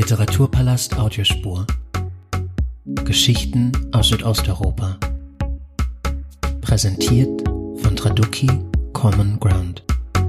Literaturpalast Audiospur. Geschichten aus Südosteuropa. Präsentiert von Traduki Common Ground.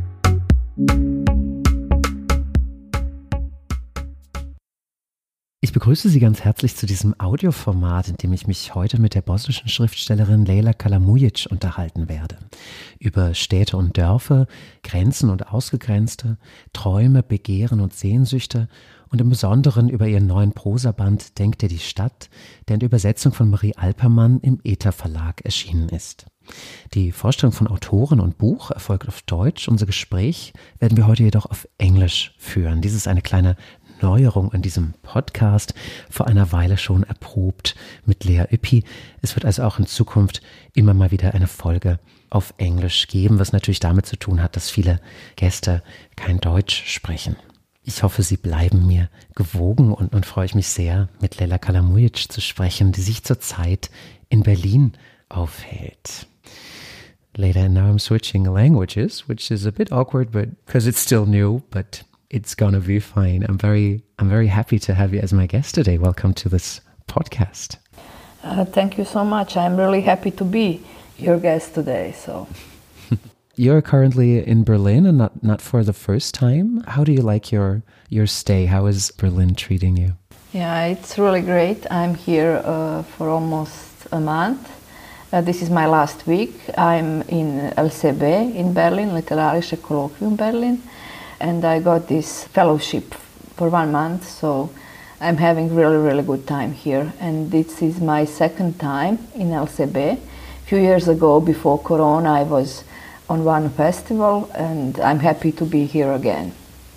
Ich begrüße Sie ganz herzlich zu diesem Audioformat, in dem ich mich heute mit der bosnischen Schriftstellerin Lejla Kalamujic unterhalten werde. Über Städte und Dörfer, Grenzen und Ausgegrenzte, Träume, Begehren und Sehnsüchte und im Besonderen über ihren neuen Prosaband Denkt dir die Stadt, der in der Übersetzung von Marie Alpermann im ETA Verlag erschienen ist. Die Vorstellung von Autorin und Buch erfolgt auf Deutsch. Unser Gespräch werden wir heute jedoch auf Englisch führen. Dies ist eine kleine Neuerung in diesem Podcast, vor einer Weile schon erprobt mit Lea Ypi. Es wird also auch in Zukunft immer mal wieder eine Folge auf Englisch geben, was natürlich damit zu tun hat, dass viele Gäste kein Deutsch sprechen. Ich hoffe, Sie bleiben mir gewogen und freue ich mich sehr, mit Lejla Kalamujic zu sprechen, die sich zurzeit in Berlin aufhält. Lejla, now I'm switching languages, which is a bit awkward, but because it's still new, but it's gonna be fine. I'm very happy to have you as my guest today. Welcome to this podcast. Thank you so much. I'm really happy to be your guest today. So, you're currently in Berlin and not for the first time. How do you like your stay? How is Berlin treating you? Yeah, it's really great. I'm here for almost a month. This is my last week. I'm in LCB in Berlin, Literarische Kolloquium Berlin. And I got this fellowship for 1 month, so I'm having really good time here. And this is my second time in LCB. A few years ago, before Corona, I was on one festival, and I'm happy to be here again.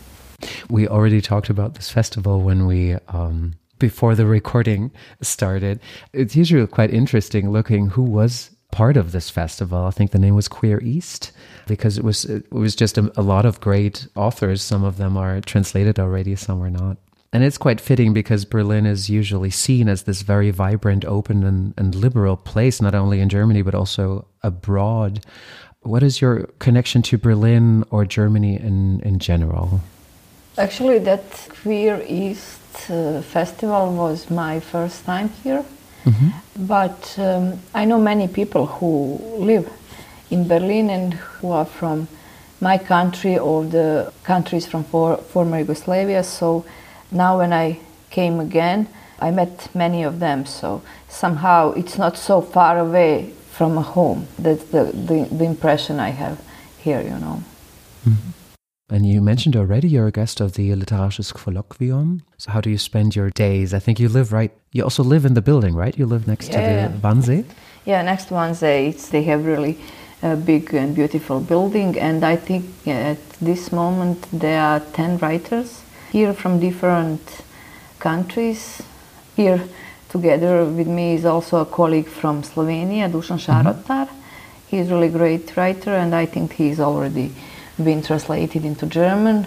We already talked about this festival when we, before the recording started. It's usually quite interesting looking who was part of this festival. I think the name was Queer East, because it was just a lot of great authors. Some of them are translated already, some are not. And it's quite fitting because Berlin is usually seen as this very vibrant, open and liberal place, not only in Germany, but also abroad. What is your connection to Berlin or Germany in general? Actually, that Queer East festival was my first time here. Mm-hmm. But I know many people who live in Berlin and who are from my country or the countries from former Yugoslavia. So now when I came again, I met many of them. So somehow it's not so far away from home. That's the impression I have here, you know. Mm-hmm. And you mentioned already you're a guest of the Literarisches Kolloquium. So how do you spend your days? I think you also live in the building, right? You live next to the Wannsee? Yeah, next to Wannsee. They have really a big and beautiful building. And I think at this moment there are 10 writers here from different countries. Here together with me is also a colleague from Slovenia, Dušan Šarotar. Mm-hmm. He's a really great writer, and I think he's already been translated into German.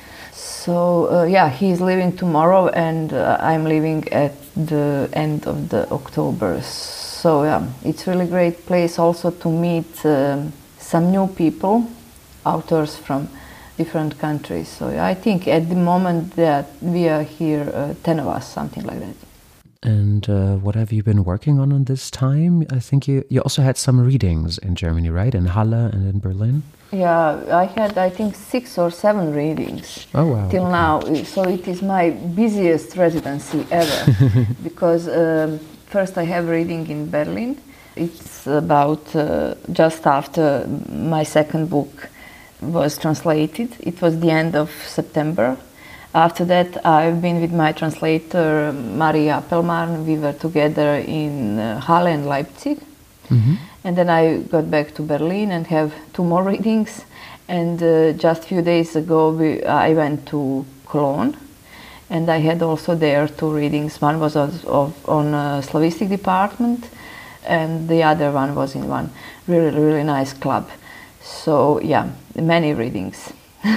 So he's leaving tomorrow, and I'm leaving at the end of October. So it's really great place also to meet some new people, authors from different countries. So I think at the moment that we are here, 10 of us, something like that. And what have you been working on this time? I think you also had some readings in Germany, right? In Halle and in Berlin? Yeah, I had, I think, 6 or 7 readings till now. So it is my busiest residency ever. Because first I have reading in Berlin. It's about just after my second book was translated. It was the end of September. After that, I've been with my translator, Marie Appelmann. We were together in Halle and Leipzig. Mm-hmm. And then I got back to Berlin and have 2 more readings. And just a few days ago, I went to Cologne. And I had also there 2 readings. One was on Slavistic department, and the other one was in one really nice club. So many readings.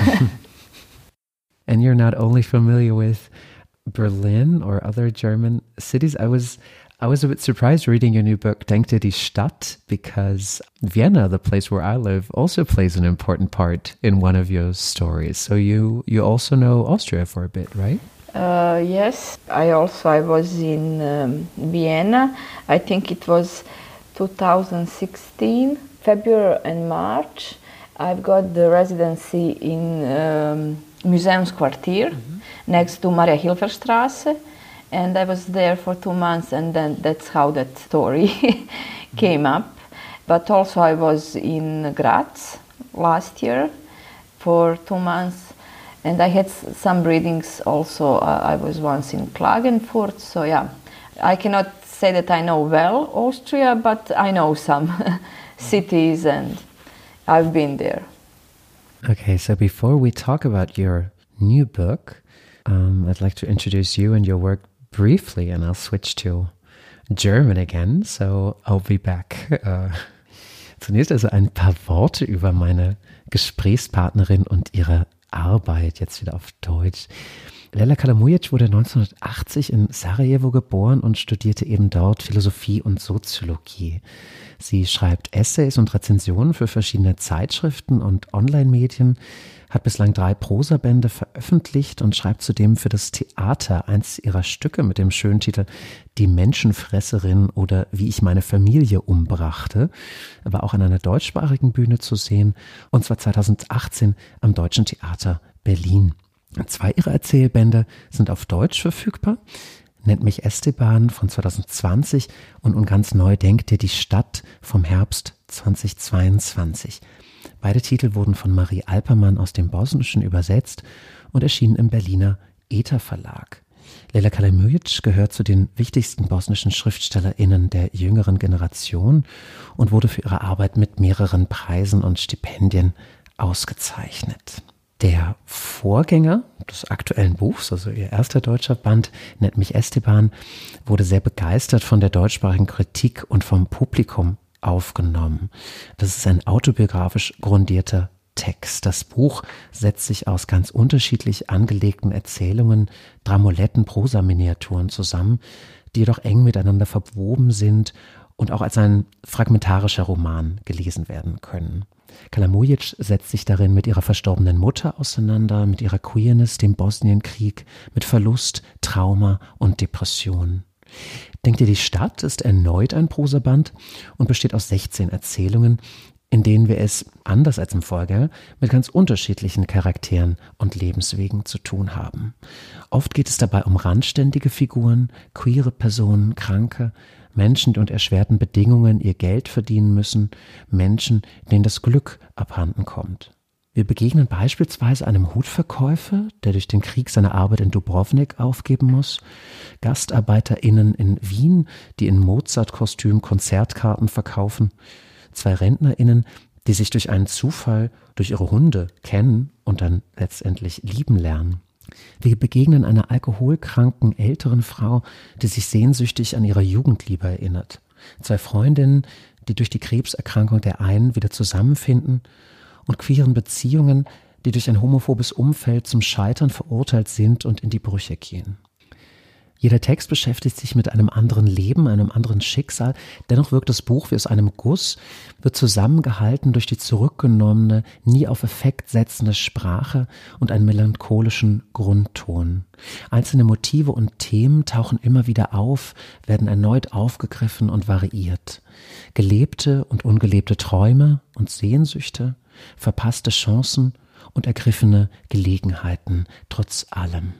And you're not only familiar with Berlin or other German cities. I was a bit surprised reading your new book, Denkt dir die Stadt, because Vienna, the place where I live, also plays an important part in one of your stories. So you also know Austria for a bit, right? Yes, I was in Vienna. I think it was 2016, February and March. I've got the residency in Museumsquartier, next to Maria-Hilfer-Straße, and I was there for 2 months, and then that's how that story came up. But also I was in Graz last year for 2 months, and I had some readings also. I was once in Klagenfurt, so yeah, I cannot say that I know well Austria, but I know some cities and I've been there. Okay, so before we talk about your new book, I'd like to introduce you and your work briefly, and I'll switch to German again, so I'll be back. Zunächst also ein paar Worte über meine Gesprächspartnerin und ihre Arbeit, jetzt wieder auf Deutsch. Leyla Kalamujic wurde 1980 in Sarajevo geboren und studierte eben dort Philosophie und Soziologie. Sie schreibt Essays und Rezensionen für verschiedene Zeitschriften und Online-Medien, hat bislang 3 Prosabände veröffentlicht und schreibt zudem für das Theater eins ihrer Stücke mit dem schönen Titel Die Menschenfresserin oder Wie ich meine Familie umbrachte. Er war auch an einer deutschsprachigen Bühne zu sehen, und zwar 2018 am Deutschen Theater Berlin. 2 ihrer Erzählbände sind auf Deutsch verfügbar. Nennt mich Esteban von 2020 und ganz neu Denkt dir die Stadt vom Herbst 2022. Beide Titel wurden von Marie Alpermann aus dem Bosnischen übersetzt und erschienen im Berliner ETA Verlag. Leyla Kalamujic gehört zu den wichtigsten bosnischen SchriftstellerInnen der jüngeren Generation und wurde für ihre Arbeit mit mehreren Preisen und Stipendien ausgezeichnet. Der Vorgänger des aktuellen Buchs, also ihr erster deutscher Band, Nennt mich Esteban, wurde sehr begeistert von der deutschsprachigen Kritik und vom Publikum aufgenommen. Das ist ein autobiografisch grundierter Text. Das Buch setzt sich aus ganz unterschiedlich angelegten Erzählungen, Dramoletten, Prosaminiaturen zusammen, die jedoch eng miteinander verwoben sind und auch als ein fragmentarischer Roman gelesen werden können. Kalamujic setzt sich darin mit ihrer verstorbenen Mutter auseinander, mit ihrer Queerness, dem Bosnienkrieg, mit Verlust, Trauma und Depression. Denkt dir die Stadt ist erneut ein Prosaband und besteht aus 16 Erzählungen, in denen wir es, anders als im Vorgänger, mit ganz unterschiedlichen Charakteren und Lebenswegen zu tun haben. Oft geht es dabei um randständige Figuren, queere Personen, Kranke, Menschen, die unter erschwerten Bedingungen ihr Geld verdienen müssen, Menschen, denen das Glück abhanden kommt. Wir begegnen beispielsweise einem Hutverkäufer, der durch den Krieg seine Arbeit in Dubrovnik aufgeben muss, GastarbeiterInnen in Wien, die in Mozart-Kostüm Konzertkarten verkaufen, 2 RentnerInnen, die sich durch einen Zufall durch ihre Hunde kennen und dann letztendlich lieben lernen. Wir begegnen einer alkoholkranken älteren Frau, die sich sehnsüchtig an ihre Jugendliebe erinnert. 2 Freundinnen, die durch die Krebserkrankung der einen wieder zusammenfinden, und queeren Beziehungen, die durch ein homophobes Umfeld zum Scheitern verurteilt sind und in die Brüche gehen. Jeder Text beschäftigt sich mit einem anderen Leben, einem anderen Schicksal. Dennoch wirkt das Buch wie aus einem Guss, wird zusammengehalten durch die zurückgenommene, nie auf Effekt setzende Sprache und einen melancholischen Grundton. Einzelne Motive und Themen tauchen immer wieder auf, werden erneut aufgegriffen und variiert. Gelebte und ungelebte Träume und Sehnsüchte, verpasste Chancen und ergriffene Gelegenheiten trotz allem.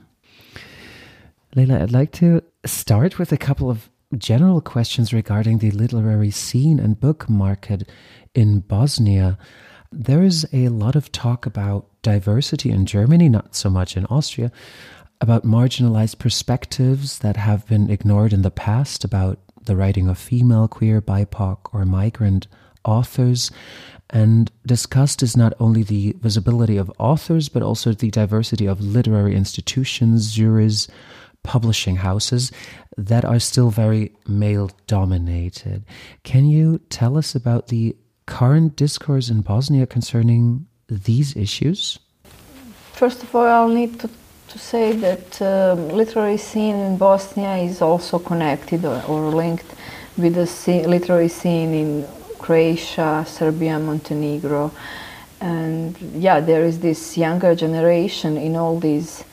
Leyla, I'd like to start with a couple of general questions regarding the literary scene and book market in Bosnia. There is a lot of talk about diversity in Germany, not so much in Austria, about marginalized perspectives that have been ignored in the past, about the writing of female, queer, BIPOC, or migrant authors. And discussed is not only the visibility of authors, but also the diversity of literary institutions, juries, publishing houses that are still very male-dominated. Can you tell us about the current discourse in Bosnia concerning these issues? First of all, I'll need to say that literary scene in Bosnia is also connected or linked with the literary scene in Croatia, Serbia, Montenegro. And yeah, there is this younger generation in all these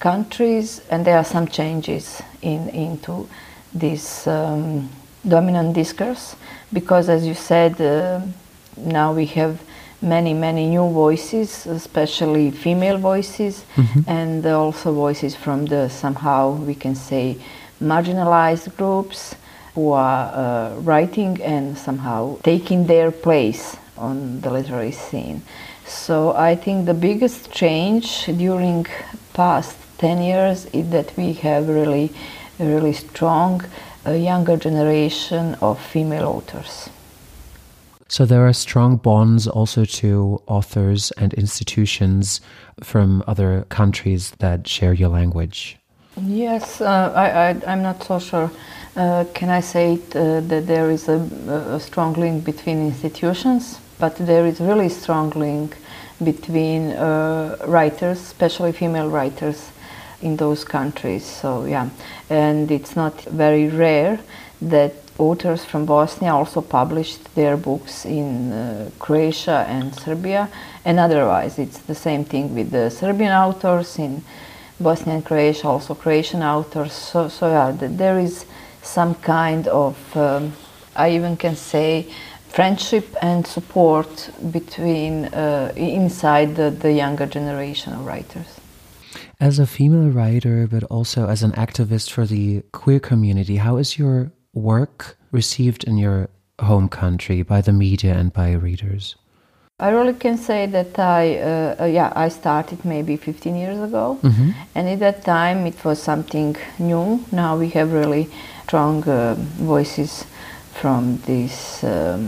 countries, and there are some changes into this dominant discourse, because as you said, now we have many new voices, especially female voices, and also voices from the, somehow we can say, marginalized groups who are writing and somehow taking their place on the literary scene. So I think the biggest change during past 10 years is that we have a really strong younger generation of female authors. So there are strong bonds also to authors and institutions from other countries that share your language. Yes, I'm not so sure. Can I say that there is a strong link between institutions, but there is really strong link between writers, especially female writers in those countries. So yeah, and it's not very rare that authors from Bosnia also published their books in Croatia and Serbia, and otherwise it's the same thing with the Serbian authors in Bosnia and Croatia, also Croatian authors. So yeah, there is some kind of, I even can say, friendship and support between inside the younger generation of writers. As a female writer, but also as an activist for the queer community, how is your work received in your home country by the media and by readers? I really can say that I started maybe 15 years ago, and at that time it was something new. Now we have really strong voices from these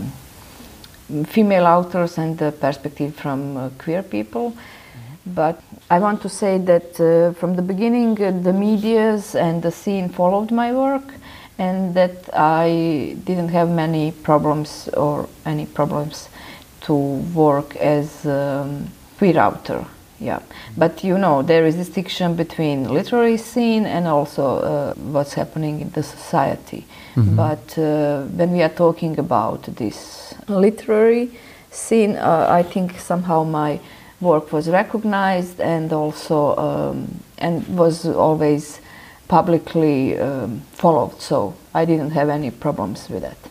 female authors and the perspective from queer people. But I want to say that from the beginning the medias and the scene followed my work, and that I didn't have many problems to work as queer author. Yeah, but you know, there is distinction between literary scene and also what's happening in the society. But when we are talking about this literary scene, I think somehow my work was recognized and also and was always publicly followed. So I didn't have any problems with that.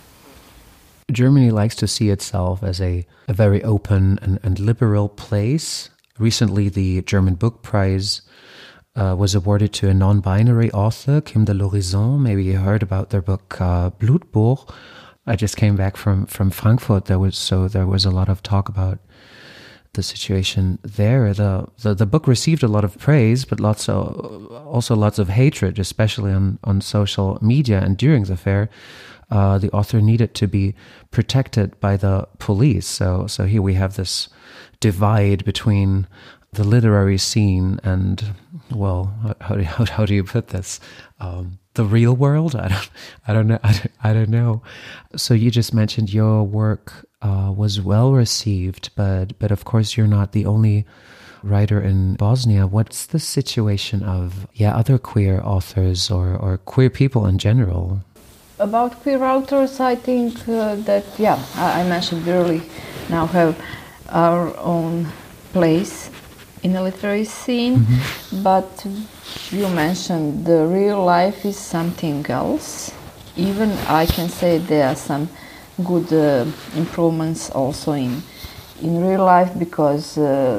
Germany likes to see itself as a very open and liberal place. Recently, the German Book Prize was awarded to a non-binary author, Kim de l'Horizon. Maybe you heard about their book Blutbuch. I just came back from Frankfurt. There was a lot of talk about the situation there. The book received a lot of praise, but also lots of hatred, especially on social media. And during the fair, the author needed to be protected by the police. So here we have this divide between the literary scene and, well, how do you put this? The real world? I don't know. So you just mentioned your work was well received, but of course you're not the only writer in Bosnia. What's the situation of other queer authors or queer people in general? About queer authors, I think that I mentioned we really now have our own place in the literary scene, but you mentioned the real life is something else. Even I can say there are some good improvements also in real life, because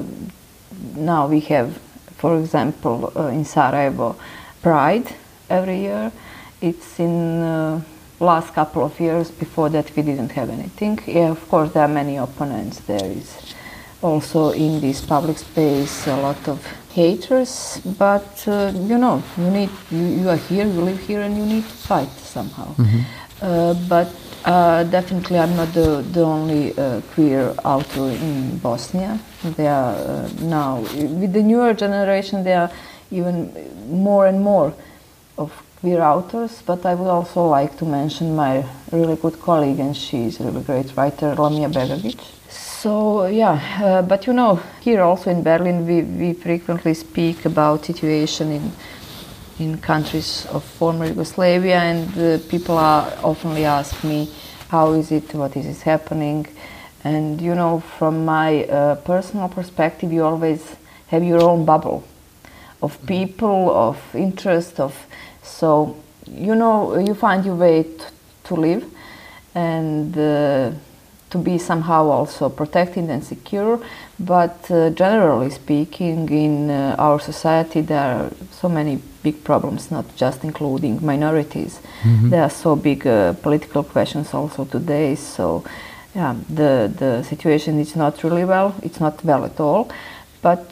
now we have, for example, in Sarajevo, Pride every year. It's in last couple of years. Before that we didn't have anything. Yeah, of course there are many opponents. There is also in this public space a lot of haters, but you are here, you live here, and you need to fight somehow. But definitely I'm not the only queer author in Bosnia. There are now, with the newer generation, there are even more and more of queer authors, but I would also like to mention my really good colleague, and she's a really great writer, Lamia Begagic. So but here also in Berlin we frequently speak about situation in countries of former Yugoslavia, and people often ask me, how is it, what is happening? And from my personal perspective, you always have your own bubble people, of interest, so you find your way to live and to be somehow also protected and secure. But generally speaking, in our society there are so many big problems, not just including minorities. There are so big political questions also today. So yeah, the situation is not really well. It's not well at all. But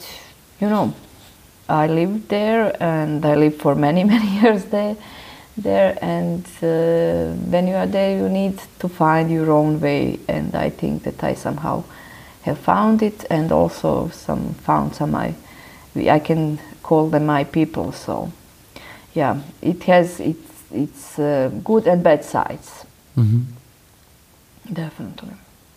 I lived there, and I lived for many years there. And when you are there, you need to find your own way. And I think that I somehow have found it, and also found some I can call them my people. So yeah, it has its good and bad sides. Definitely.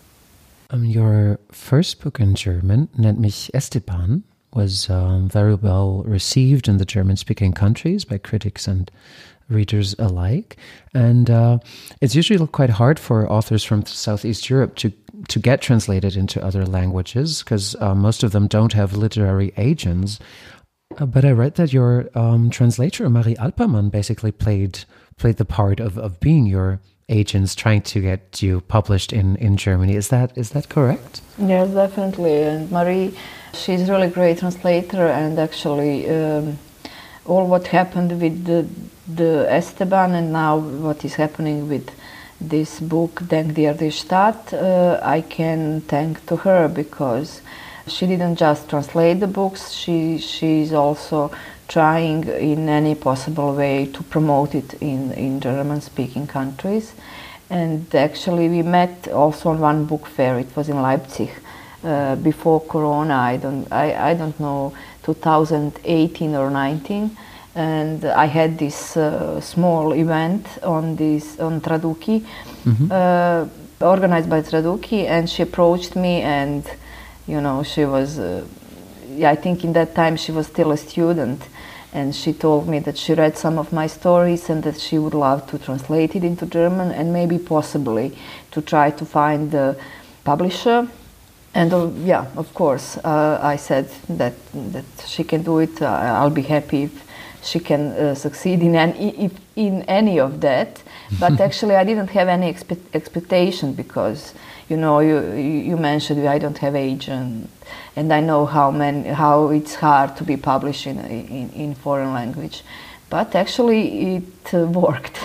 Your first book in German, Nennt mich Esteban, was very well received in the German-speaking countries by critics and readers alike. And it's usually quite hard for authors from Southeast Europe to get translated into other languages, because most of them don't have literary agents. But I read that your translator, Marie Alpermann, basically played the part of being your agents, trying to get you published in Germany. Is that correct? Yes, definitely. And Marie, she's a really great translator, and actually all what happened with the Esteban and now what is happening with this book, Denk dir die Stadt, I can thank to her, because she didn't just translate the books, she's also trying in any possible way to promote it in German-speaking countries. And actually we met also on one book fair. It was in Leipzig before Corona. I don't know, 2018 or 19. And I had this small event on Traduki, organized by Traduki, and she approached me, and she was, I think in that time she was still a student, and she told me that she read some of my stories and that she would love to translate it into German, and maybe possibly to try to find the publisher. And of course, I said that she can do it. I'll be happy if she can succeed in any of that. But actually I didn't have any expectation, because you mentioned I don't have agent, and I know how it's hard to be published in foreign language. But actually it worked.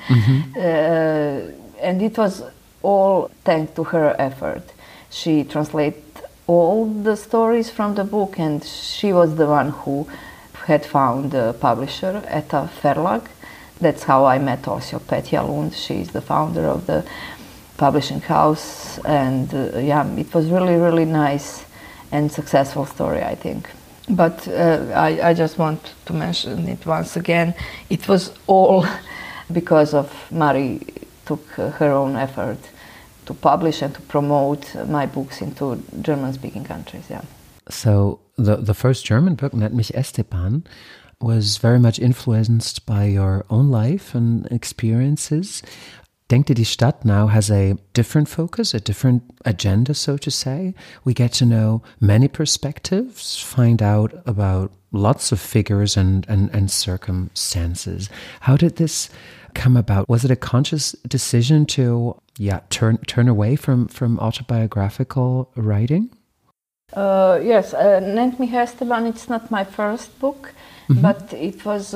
And it was all thanks to her effort. She translated all the stories from the book, and she was the one who had found the publisher at a Verlag. That's how I met also Petja Lund. She's the founder of the publishing house, and it was really, really nice and successful story, I think. But I just want to mention it once again. It was all because of Marie took her own effort to publish and to promote my books into German-speaking countries. Yeah. So the first German book, Nennt mich Esteban, was very much influenced by your own life and experiences. Denk dir die Stadt now has a different focus, a different agenda, so to say. We get to know many perspectives, find out about lots of figures and circumstances. How did this come about? Was it a conscious decision to turn away from autobiographical writing? Yes, Nennt mich Esteban, it's not my first book, but it was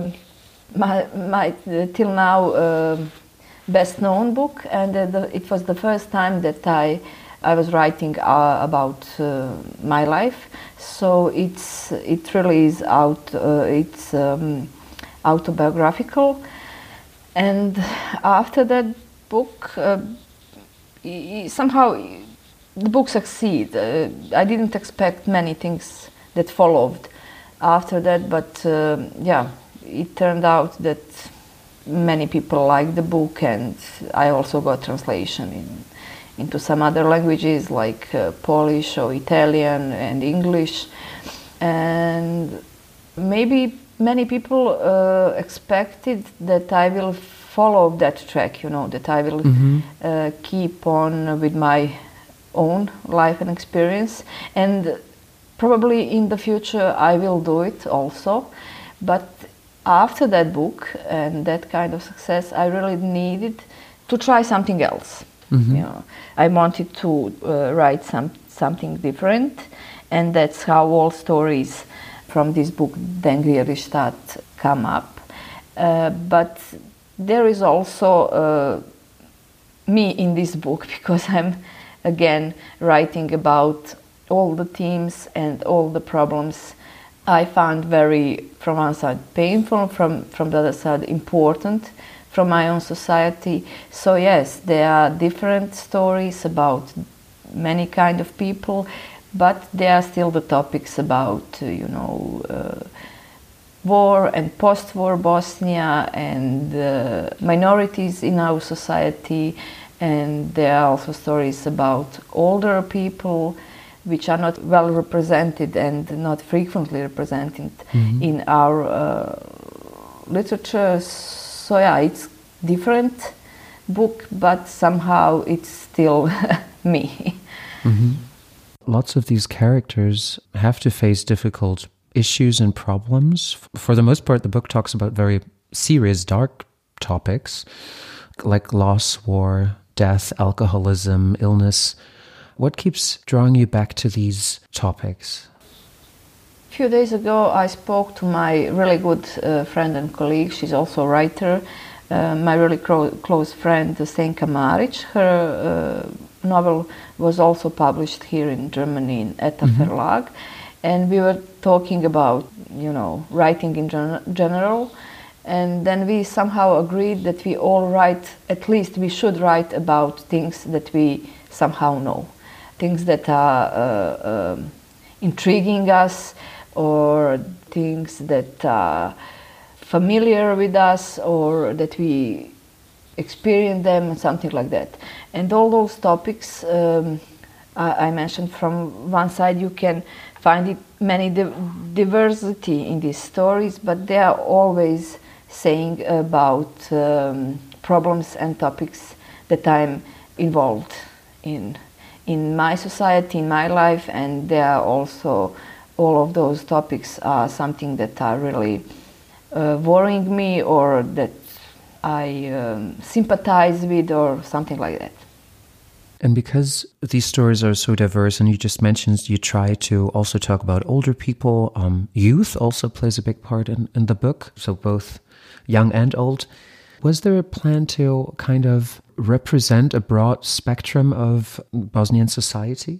my till now best known book, and it was the first time that I was writing about my life. So it really is it's autobiographical. And after that book, somehow the book succeeded. I didn't expect many things that followed after that, but it turned out that many people liked the book, and I also got translation into some other languages like Polish or Italian and English. And maybe many people expected that I will follow that track, that I will keep on with my own life and experience. And probably in the future I will do it also, but after that book and that kind of success, I really needed to try something else. Mm-hmm. You know, I wanted to write something different, and that's how all stories from this book, Den Grieri Stadt, come up. But there is also me in this book, because I'm again writing about all the themes and all the problems I found very, from one side, painful, from the other side, important from my own society. So yes, there are different stories about many kind of people, but there are still the topics about, war and post-war Bosnia and minorities in our society, and there are also stories about older people, which are not well represented and not frequently represented in our literature. So yeah, it's different book, but somehow it's still me. Mm-hmm. Lots of these characters have to face difficult issues and problems. For the most part, the book talks about very serious, dark topics like loss, war, death, alcoholism, illness. What keeps drawing you back to these topics? A few days ago, I spoke to my really good friend and colleague. She's also a writer. My really close friend, Stenka Maric. Her novel was also published here in Germany in ETA Verlag. And we were talking about, writing in general. And then we somehow agreed that we all write, at least we should write about things that we somehow know. Things that are intriguing us, or things that are familiar with us, or that we experience them, something like that. And all those topics I mentioned, from one side you can find it many diversity in these stories, but they are always saying about problems and topics that I'm involved in my society, in my life, and there are also all of those topics are something that are really worrying me, or that I sympathize with, or something like that. And because these stories are so diverse, and you just mentioned you try to also talk about older people, youth also plays a big part in the book, so both young and old. Was there a plan to kind of represent a broad spectrum of Bosnian society?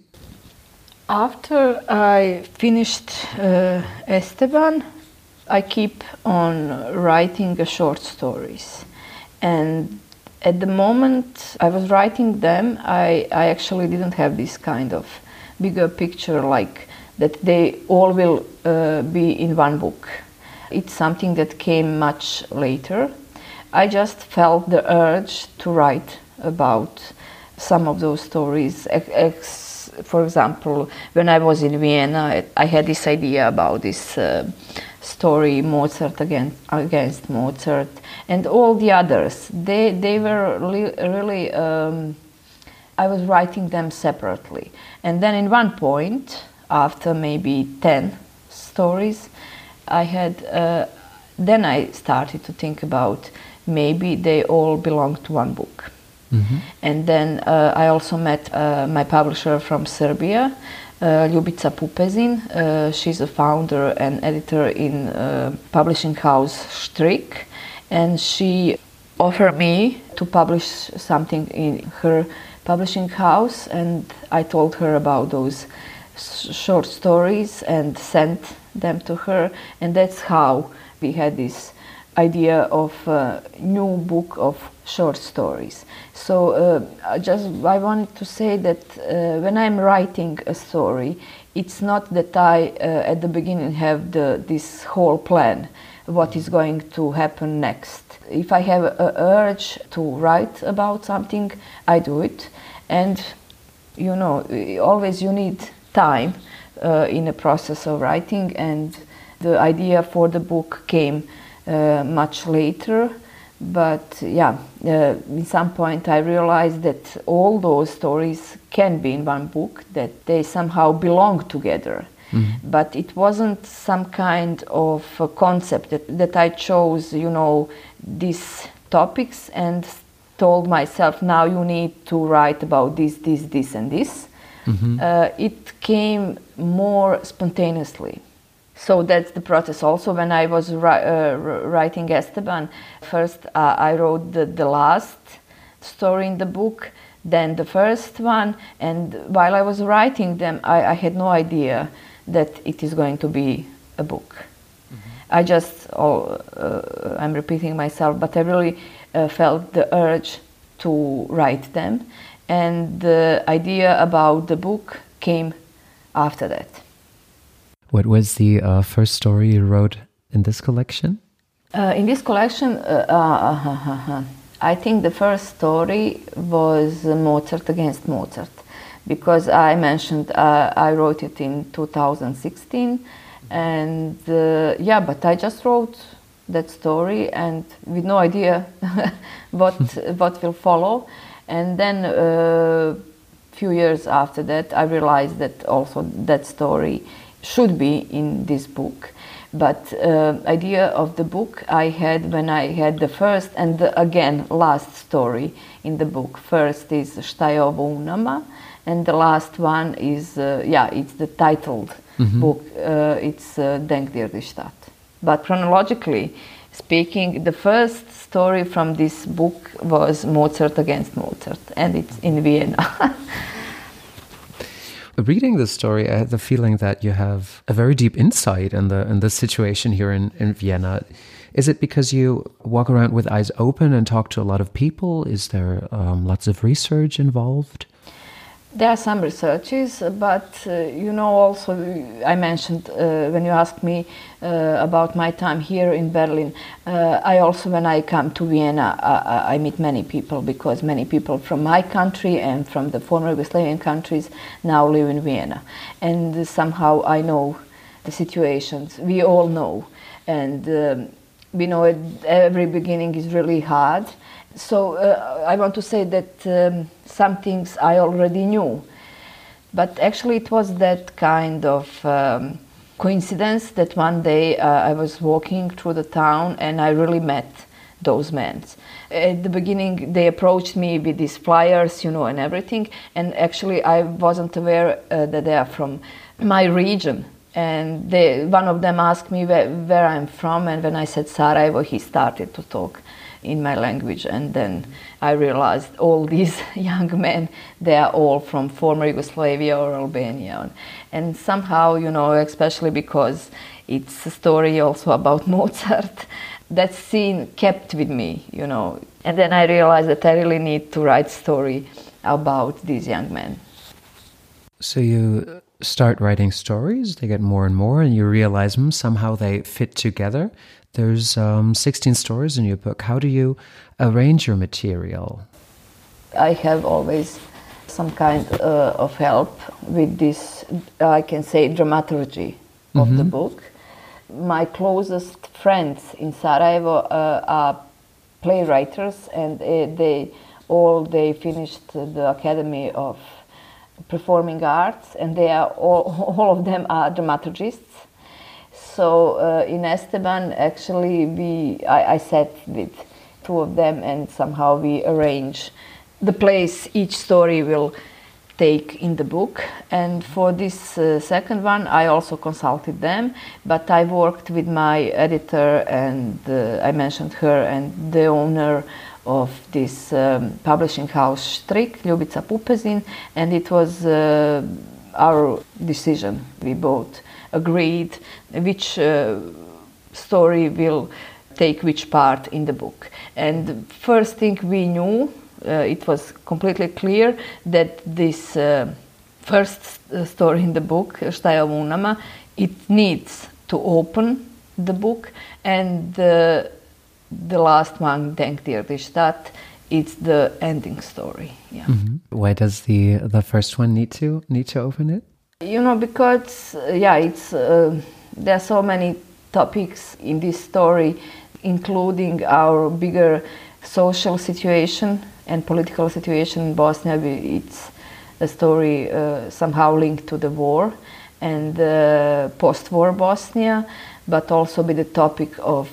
After I finished Esteban, I keep on writing short stories. And at the moment I was writing them, I actually didn't have this kind of bigger picture, like that they all will be in one book. It's something that came much later. I just felt the urge to write about some of those stories. For example, when I was in Vienna, I had this idea about this story, Mozart against Mozart, and all the others. They were really, I was writing them separately. And then in one point, after maybe 10 stories, then I started to think about maybe they all belong to one book. Mm-hmm. And then I also met my publisher from Serbia, Ljubica Pupezin. She's a founder and editor in publishing house Štrik, and she offered me to publish something in her publishing house, and I told her about those short stories and sent them to her, and that's how we had this idea of a new book of short stories. So I wanted to say that when I'm writing a story, it's not that I at the beginning have this whole plan, what is going to happen next. If I have an urge to write about something, I do it. And always you need time in the process of writing, and the idea for the book came much later. But in some point I realized that all those stories can be in one book, that they somehow belong together. But it wasn't some kind of a concept that I chose, these topics and told myself, now you need to write about this, and this. It came more spontaneously. So that's the process. Also, when I was writing Esteban, first I wrote the last story in the book, then the first one, and while I was writing them, I had no idea that it is going to be a book. I just, I'm repeating myself, but I really felt the urge to write them, and the idea about the book came after that. What was the first story you wrote in this collection? In this collection, I think the first story was Mozart against Mozart, because I mentioned I wrote it in 2016, and but I just wrote that story and with no idea what will follow. And then a few years after that, I realized that also that story should be in this book. But idea of the book I had when I had the first and again last story in the book. First is Šta je ovo u nama, and the last one is it's the titled book. It's Denk dir die Stadt. But chronologically speaking, the first story from this book was Mozart against Mozart, and it's in Vienna. Reading this story, I had the feeling that you have a very deep insight in the situation here in Vienna. Is it because you walk around with eyes open and talk to a lot of people? Is there lots of research involved? There are some researches, but also I mentioned when you asked me about my time here in Berlin, I also, when I come to Vienna, I meet many people, because many people from my country and from the former Yugoslavian countries now live in Vienna. And somehow I know the situations, we all know. And we know at every beginning is really hard. So I want to say that some things I already knew, but actually it was that kind of coincidence that one day I was walking through the town and I really met those men. At the beginning they approached me with these flyers, and everything, and actually I wasn't aware that they are from my region. And one of them asked me where I'm from, and when I said Sarajevo, he started to talk in my language, and then I realized all these young men, they are all from former Yugoslavia or Albania. And somehow, especially because it's a story also about Mozart, that scene kept with me, And then I realized that I really need to write a story about these young men. So you start writing stories, they get more and more, and you realize somehow they fit together. There's 16 stories in your book. How do you arrange your material? I have always some kind of help with this, I can say, dramaturgy of the book. My closest friends in Sarajevo are playwrights, and they finished the Academy of Performing Arts, and they are all of them are dramaturgists. So in Esteban, actually, I sat with two of them, and somehow we arrange the place each story will take in the book. And for this second one, I also consulted them, but I worked with my editor, and I mentioned her, and the owner of this publishing house, Strik, Ljubica Pupezin, and it was our decision. We both agreed which story will take which part in the book. And the first thing we knew, it was completely clear that this first story in the book, Šta je ovo u nama, it needs to open the book, and the last one, Denk dir die Stadt, it's the ending story. Yeah. Why does the first one need to open it? Because it's there are so many topics in this story, including our bigger social situation and political situation in Bosnia. It's a story somehow linked to the war, and post-war Bosnia, but also with the topic of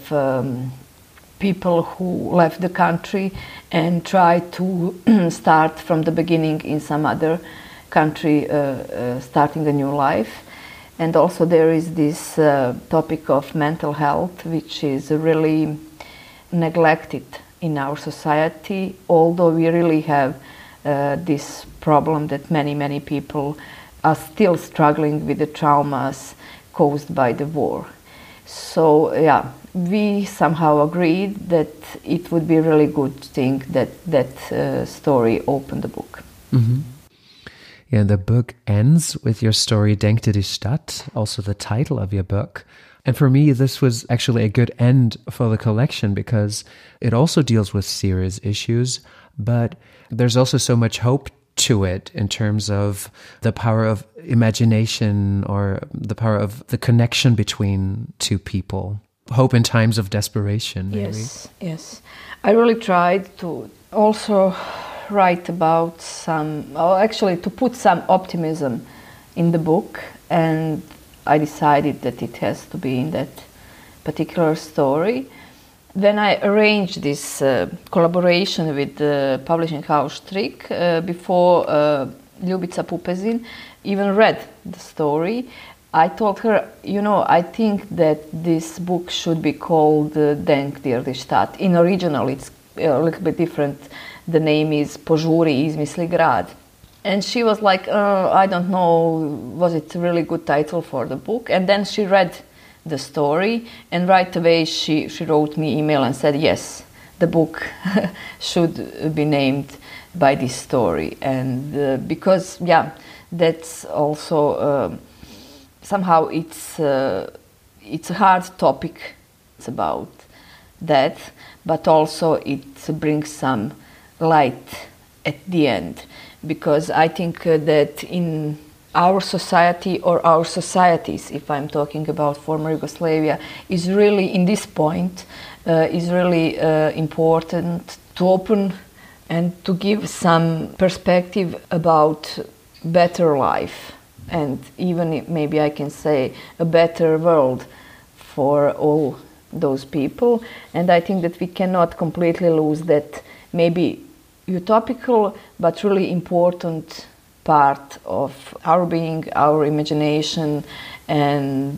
people who left the country and try to start from the beginning in some other country, starting a new life. And also there is this topic of mental health, which is really neglected in our society, although we really have this problem that many people are still struggling with the traumas caused by the war. So yeah, we somehow agreed that it would be a really good thing that story opened the book. Mm-hmm. Yeah, the book ends with your story Denkte die Stadt, also the title of your book. And for me, this was actually a good end for the collection because it also deals with serious issues, but there's also so much hope to it in terms of the power of imagination or the power of the connection between two people. Hope in times of desperation, maybe. Yes. I really tried to also write about to put some optimism in the book, and I decided that it has to be in that particular story. When I arranged this collaboration with the publishing house Strik, before Ljubica Pupezin even read the story, I told her, I think that this book should be called Denk dir die Stadt. In original, it's a little bit different. The name is Požuri, izmisli grad. And she was like, I don't know, was it a really good title for the book? And then she read the story, and right away she wrote me email and said, yes, the book should be named by this story. And because, that's also, somehow it's a hard topic. It's about that, but also it brings some light at the end, because I think that in our society or our societies, if I'm talking about former Yugoslavia, is really in this point is really important to open and to give some perspective about better life, and even maybe I can say a better world for all those people. And I think that we cannot completely lose that maybe utopical but really important part of our being, our imagination, and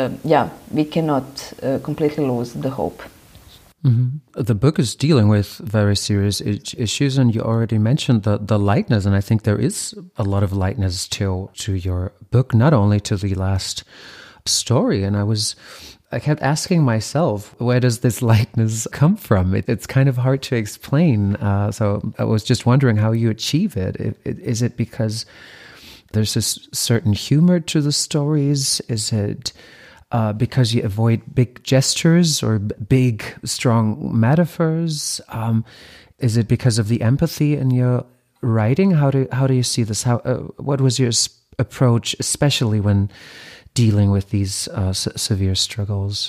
we cannot completely lose the hope. Mm-hmm. The book is dealing with very serious issues, and you already mentioned the lightness, and I think there is a lot of lightness to your book, not only to the last story. And I kept asking myself, where does this lightness come from? It's kind of hard to explain. So I was just wondering how you achieve it. Is it because there's a certain humor to the stories? Is it because you avoid big gestures or big, strong metaphors? Is it because of the empathy in your writing? How do you see this? What was your approach, especially when dealing with these severe struggles?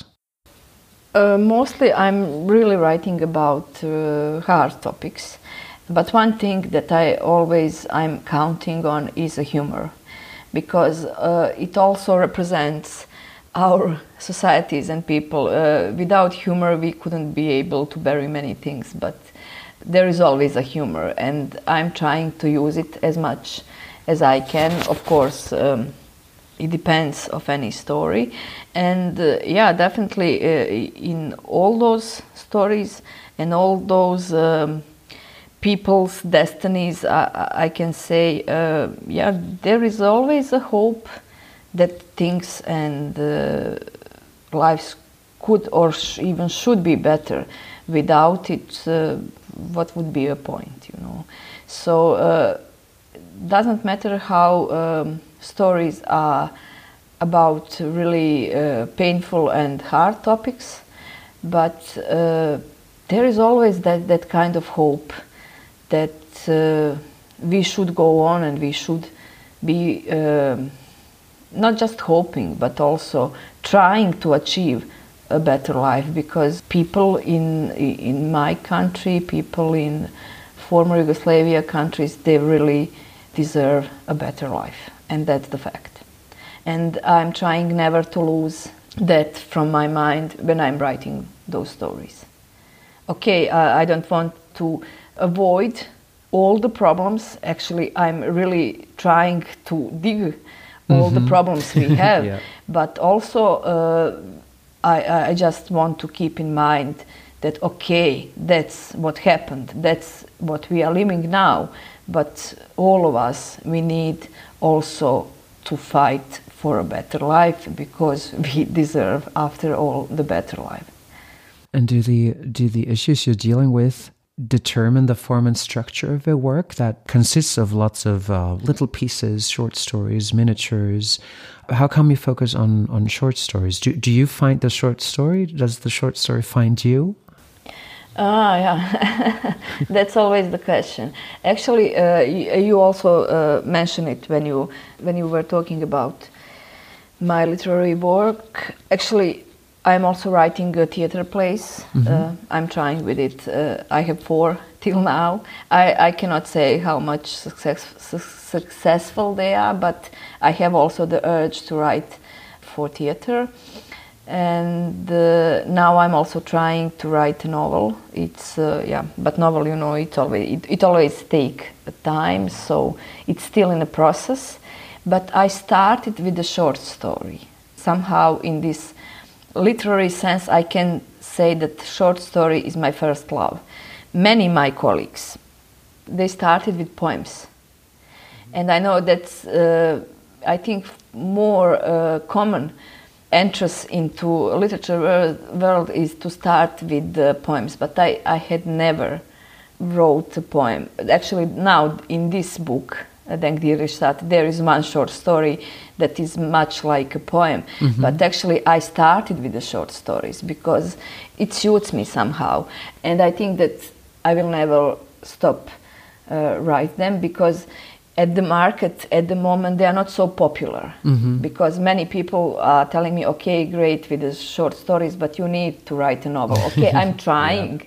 Mostly I'm really writing about hard topics, but one thing that I'm counting on is a humor, because it also represents our societies and people. Without humor we couldn't be able to bury many things, but there is always a humor, and I'm trying to use it as much as I can. Of course, it depends of any story, and definitely in all those stories and all those people's destinies, I can say, there is always a hope that things and lives could or even should be better. Without it, what would be a point, So doesn't matter how stories are about really painful and hard topics, but there is always that kind of hope that we should go on, and we should be not just hoping but also trying to achieve a better life, because people in my country, people in former Yugoslavia countries, they really deserve a better life, and that's the fact. And I'm trying never to lose that from my mind when I'm writing those stories. Okay, I don't want to avoid all the problems. Actually, I'm really trying to dig all the problems we have. Yeah. But also, I just want to keep in mind that, okay, that's what happened. That's what we are living now. But all of us, we need also to fight for a better life, because we deserve, after all, the better life. And do the issues you're dealing with determine the form and structure of your work that consists of lots of little pieces, short stories, miniatures? How come you focus on short stories? Do you find the short story? Does the short story find you? Yeah, that's always the question. Actually, you also mentioned it when you were talking about my literary work. Actually, I'm also writing a theater plays. I'm trying with it. I have 4 till now. I cannot say how much successful they are, but I have also the urge to write for theater. And now I'm also trying to write a novel. It's but novel, you know, it always take time, so it's still in the process. But I started with a short story. Somehow, in this literary sense, I can say that short story is my first love. Many of my colleagues, they started with poems, and I know that's I think more common interest into literature world is to start with poems, but I had never wrote a poem. Actually, now in this book, Denk die Stad, there is one short story that is much like a poem. But actually, I started with the short stories because it suits me somehow, and I think that I will never stop write them, because at the market, at the moment, they are not so popular, because many people are telling me, okay, great with the short stories, but you need to write a novel. Okay, I'm trying.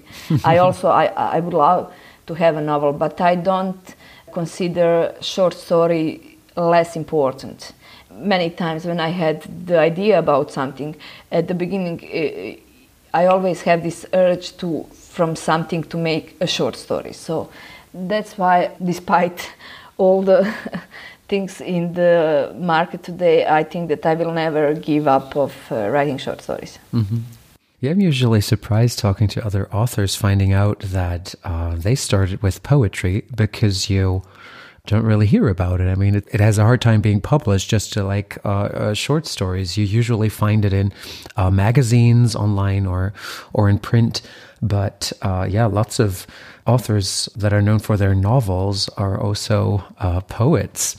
I would love to have a novel, but I don't consider short story less important. Many times when I had the idea about something, at the beginning, I always have this urge from something to make a short story. So that's why, despite all the things in the market today, I think that I will never give up of writing short stories. Yeah, I'm usually surprised talking to other authors, finding out that they started with poetry, because you don't really hear about it. I mean, it has a hard time being published, just to like short stories. You usually find it in magazines, online, or in print. But lots of authors that are known for their novels are also poets.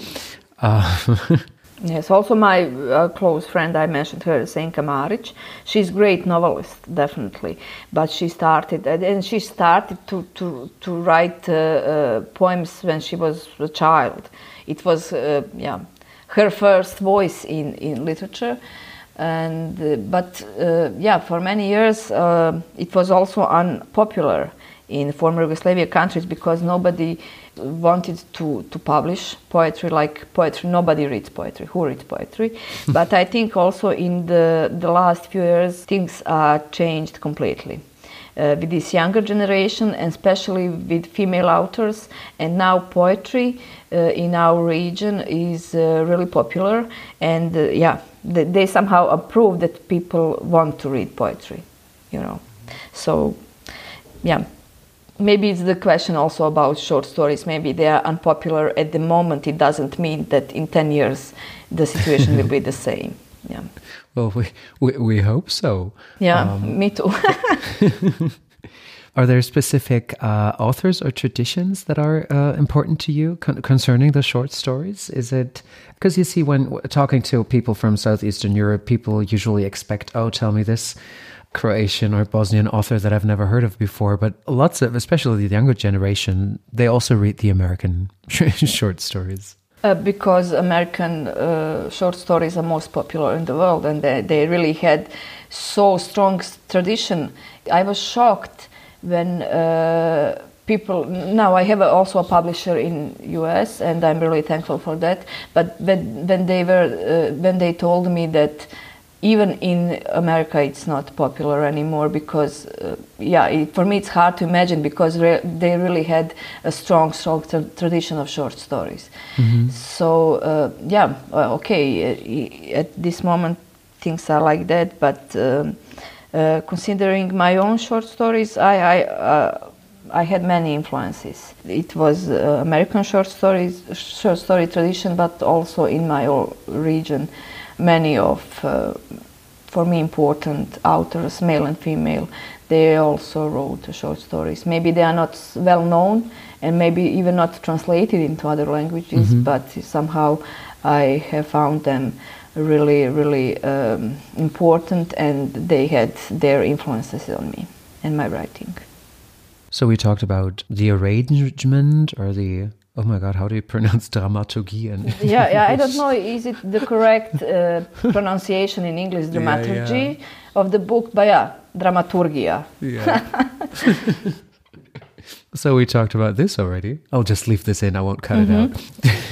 Yes, also my close friend, I mentioned her, Senka Maric. She's a great novelist, definitely. But she started to write poems when she was a child. It was her first voice in literature. And for many years it was also unpopular in former Yugoslavia countries, because nobody wanted to publish poetry. Like poetry, nobody reads poetry. Who reads poetry? But I think also in the last few years things are changed completely. With this younger generation, and especially with female authors, and now poetry in our region is really popular, and they somehow approve that people want to read poetry, you know. So, maybe it's the question also about short stories. Maybe they are unpopular at the moment. It doesn't mean that in 10 years the situation will be the same. Yeah. Well, we hope so. Yeah, me too. Are there specific authors or traditions that are important to you concerning the short stories? Is it because you see, when talking to people from Southeastern Europe, people usually expect, oh, tell me this Croatian or Bosnian author that I've never heard of before. But lots of, especially the younger generation, they also read the American short stories. Because American short stories are most popular in the world, and they really had so strong tradition. I was shocked when people now. I have also a publisher in US, and I'm really thankful for that. But when they told me that even in America it's not popular anymore, because for me it's hard to imagine, because they really had a strong tradition of short stories. So at this moment things are like that, but considering my own short stories, I had many influences. It was American short story tradition, but also in my own region, many of, for me, important authors, male and female, they also wrote short stories. Maybe they are not well known, and maybe even not translated into other languages, but somehow I have found them really, really important, and they had their influences on me and my writing. So we talked about the arrangement, or the, oh my God, how do you pronounce dramaturgy? I don't know, is it the correct pronunciation in English, dramaturgy of the book, but dramaturgia. Yeah. So we talked about this already. I'll just leave this in, I won't cut it out.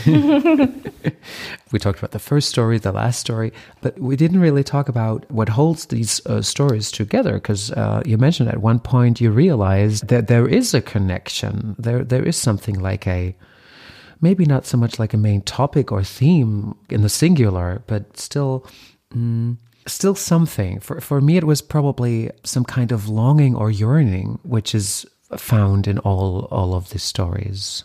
We talked about the first story, the last story, but we didn't really talk about what holds these stories together, because you mentioned at one point you realized that there is a connection. There is something like maybe not so much like a main topic or theme in the singular, but still something. For me, it was probably some kind of longing or yearning, which is found in all of these stories.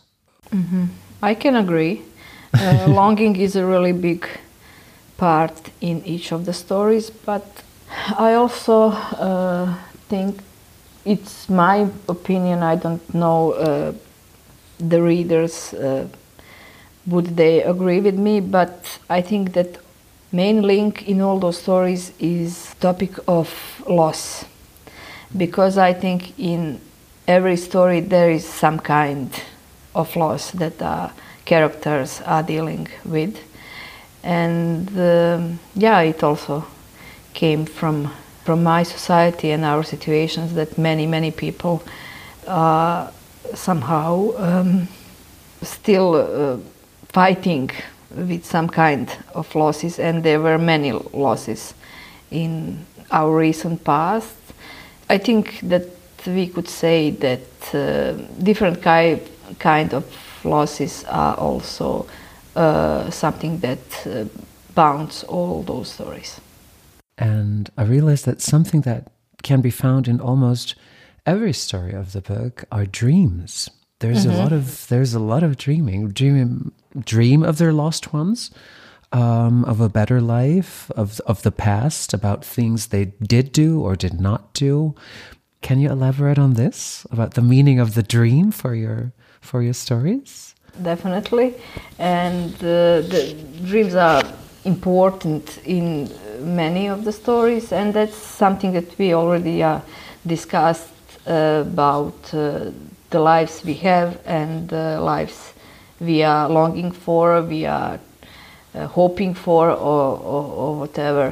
I can agree. Longing is a really big part in each of the stories, but I also think, it's my opinion, I don't know the readers, would they agree with me, but I think that main link in all those stories is topic of loss, because I think in every story there is some kind of loss that characters are dealing with, and it also came from my society and our situations, that many people are somehow still fighting with some kind of losses, and there were many losses in our recent past. I think that we could say that different kind of losses are also something that bounds all those stories. And I realized that something that can be found in almost every story of the book are dreams. There's a lot of dreaming. Dream of their lost ones, of a better life, of the past, about things they did do or did not do. Can you elaborate on this, about the meaning of the dream for your stories? Definitely, and the dreams are important in many of the stories, and that's something that we already discussed about the lives we have and the lives we are longing for, we are hoping for, or whatever.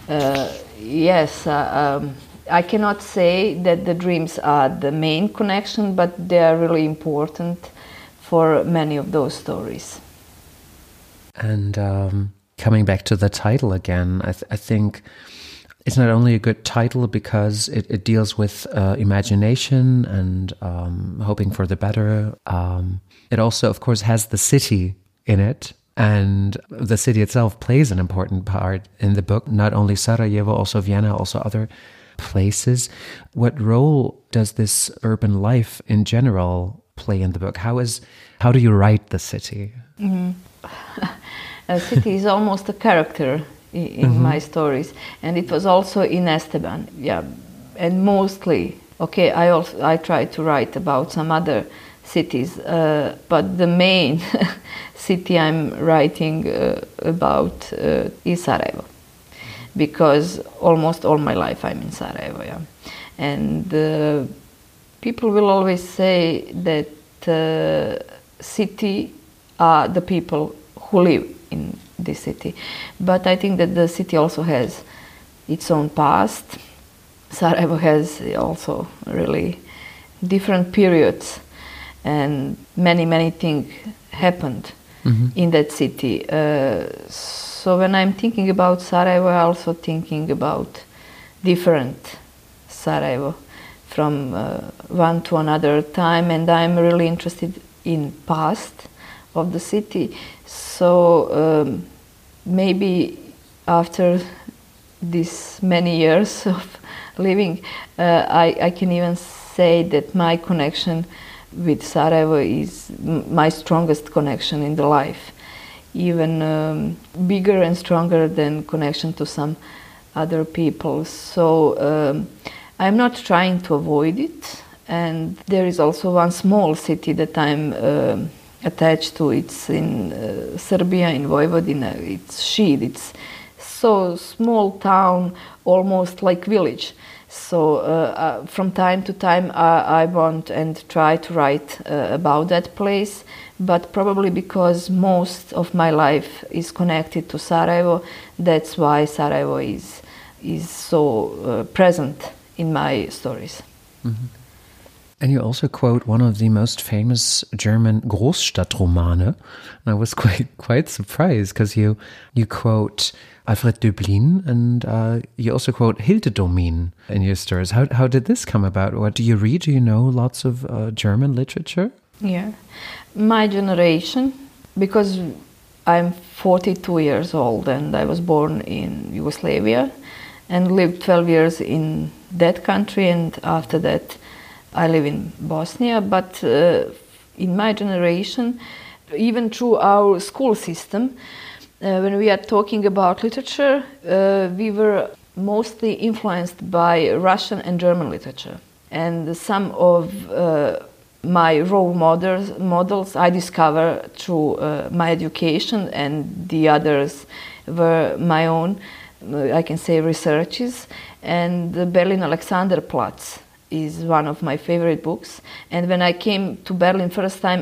I cannot say that the dreams are the main connection, but they are really important for many of those stories. And coming back to the title again, I think it's not only a good title because it deals with imagination and hoping for the better. It also, of course, has the city in it. And the city itself plays an important part in the book. Not only Sarajevo, also Vienna, also other places. What role does this urban life in general play in the book? How do you write the city? A city is almost a character in my stories, and it was also in Esteban. And mostly, I try to write about some other cities, but the main city I'm writing about is Sarajevo, because almost all my life I'm in Sarajevo, and people will always say that city are the people who live in this city, but I think that the city also has its own past. Sarajevo has also really different periods and many things happened in that city. So when I'm thinking about Sarajevo, I'm also thinking about different Sarajevo from one to another time, and I'm really interested in past of the city. So maybe after these many years of living, I can even say that my connection with Sarajevo is my strongest connection in the life, even bigger and stronger than connection to some other people. So I'm not trying to avoid it, and there is also one small city that I'm attached to. It's in Serbia, in Vojvodina. It's Šid. It's so small town, almost like village. So from time to time I want and try to write about that place, but probably because most of my life is connected to Sarajevo, that's why Sarajevo is so present in my stories. Mm-hmm. And you also quote one of the most famous German Großstadtromane. And I was quite surprised because you quote Alfred Döblin, and you also quote Hilde Domin in your stories. How did this come about? What do you read? Do you know lots of German literature? Yeah. My generation, because I'm 42 years old and I was born in Yugoslavia and lived 12 years in that country, and after that I live in Bosnia. But in my generation, even through our school system, when we are talking about literature, we were mostly influenced by Russian and German literature. And some of my role models I discovered through my education, and the others were my own, I can say, researches. And the Berlin Alexanderplatz is one of my favorite books. And when I came to Berlin first time,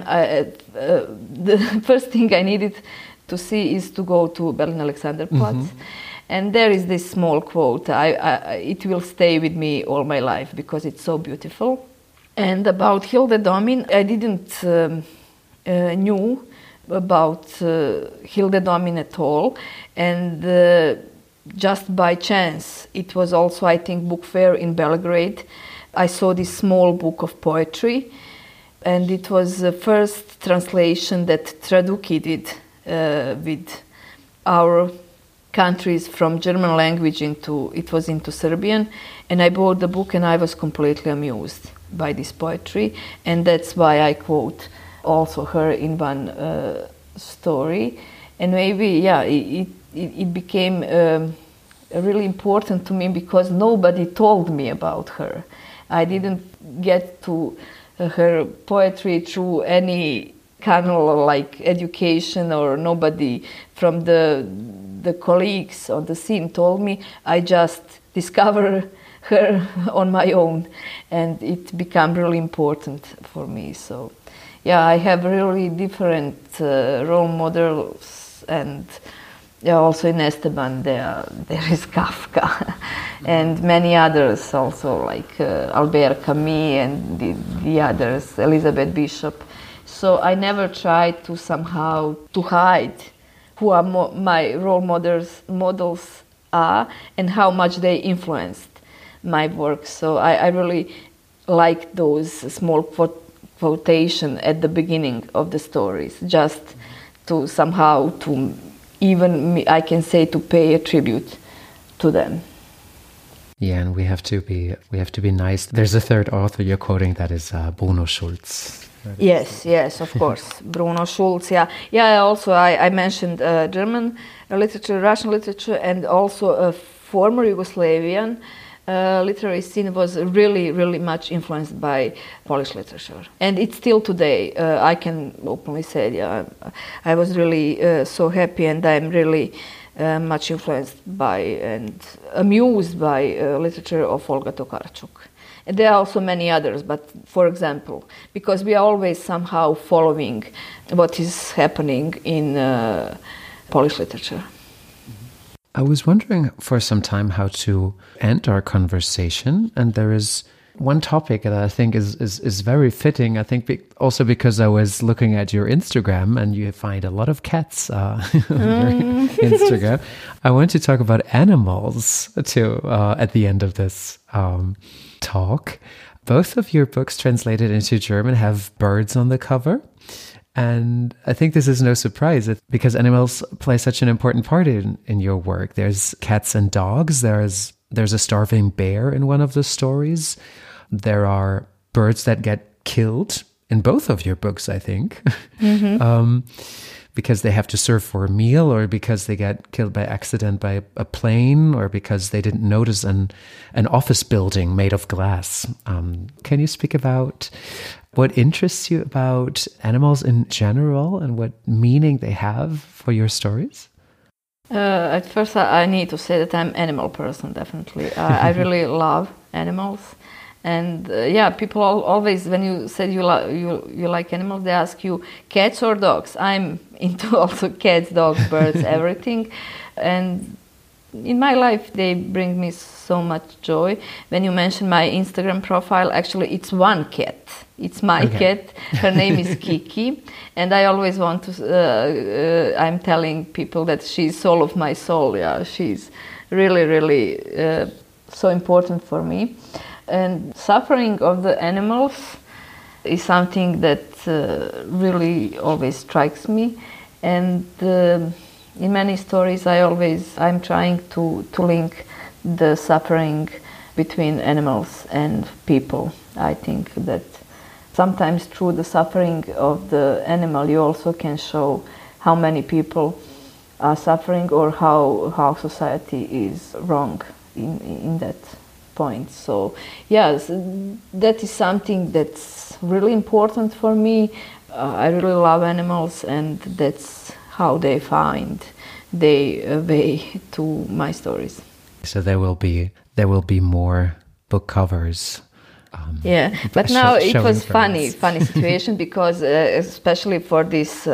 the first thing I needed to see is to go to Berlin Alexanderplatz. And there is this small quote. It will stay with me all my life because it's so beautiful. And about Hilde Domin, I didn't knew about Hilde Domin at all. And just by chance, it was also, I think, book fair in Belgrade. I saw this small book of poetry, and it was the first translation that Traduki did with our countries from German language into Serbian. And I bought the book and I was completely amused by this poetry, and that's why I quote also her in one story. And maybe, it became really important to me because nobody told me about her. I didn't get to her poetry through any channel like education, or nobody from the colleagues on the scene told me. I just discovered her on my own, and it became really important for me. So I have really different role models, and also in Esteban there is Kafka and many others also, like Albert Camus and the others, Elizabeth Bishop. So I never tried to somehow to hide who are my role models are and how much they influenced my work. So I really like those small quotation at the beginning of the stories, just to somehow to even, I can say, to pay a tribute to them. Yeah, and we have to be nice. There's a third author you're quoting, that is Bruno Schulz. Yes, of course, Bruno Schulz. Yeah. Also, I mentioned German literature, Russian literature, and also a former Yugoslavian literary scene was really much influenced by Polish literature, and it's still today. I can openly say, I was really so happy, and I'm really much influenced by and amused by literature of Olga Tokarczuk. And there are also many others, but for example, because we are always somehow following what is happening in Polish literature. I was wondering for some time how to end our conversation, and there is One topic that I think is very fitting, I think also because I was looking at your Instagram and you find a lot of cats on your Instagram. I want to talk about animals too at the end of this talk. Both of your books translated into German have birds on the cover. And I think this is no surprise because animals play such an important part in your work. There's cats and dogs. There's a starving bear in one of the stories. There are birds that get killed in both of your books, I think, because they have to serve for a meal or because they get killed by accident by a plane or because they didn't notice an office building made of glass. Can you speak about what interests you about animals in general and what meaning they have for your stories? At first, I need to say that I'm an animal person, definitely. I really love animals. And people always, when you said you like animals, they ask you cats or dogs. I'm into also cats, dogs, birds, everything. And in my life, they bring me so much joy. When you mention my Instagram profile, actually, it's one cat. It's my cat. Her name is Kiki. And I always want to, I'm telling people that she's soul of my soul. Yeah, she's really, really so important for me. And suffering of the animals is something that really always strikes me. And in many stories, I'm trying to link the suffering between animals and people. I think that sometimes through the suffering of the animal, you also can show how many people are suffering or how society is wrong in that point. So yes, that is something that's really important for me. I really love animals, and that's how they find their way to my stories. So there will be more book covers. But now it was funny situation because especially for this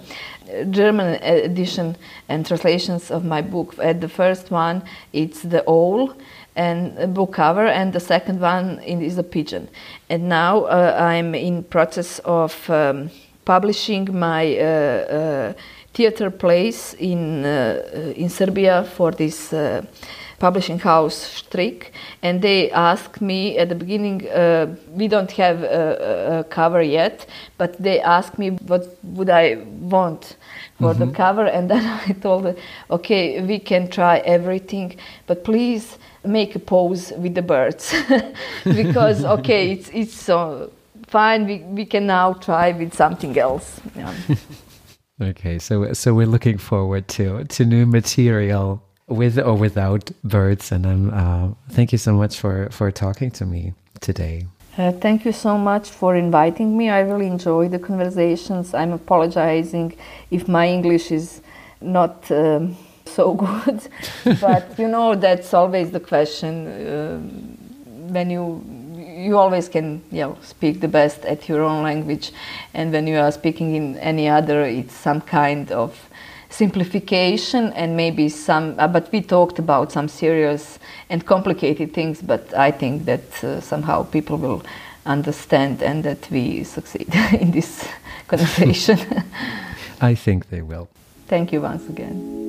German edition and translations of my book, at the first one it's the owl and a book cover, and the second one is a pigeon. And now I'm in process of publishing my theater plays in Serbia for this publishing house Štrik, and they asked me at the beginning, we don't have a cover yet, but they asked me what would I want for the cover, and then I told them, okay, we can try everything, but please make a pose with the birds because okay, it's so fine, we can now try with something else. Yeah. Okay, so we're looking forward to new material with or without birds, and thank you so much for talking to me today. Thank you so much for inviting me. I really enjoy the conversations. I'm apologizing if my English is not so good, but that's always the question. When you always can speak the best at your own language, and when you are speaking in any other, it's some kind of simplification and maybe some, but we talked about some serious and complicated things, but I think that somehow people will understand and that we succeed in this conversation. I think they will. Thank you once again.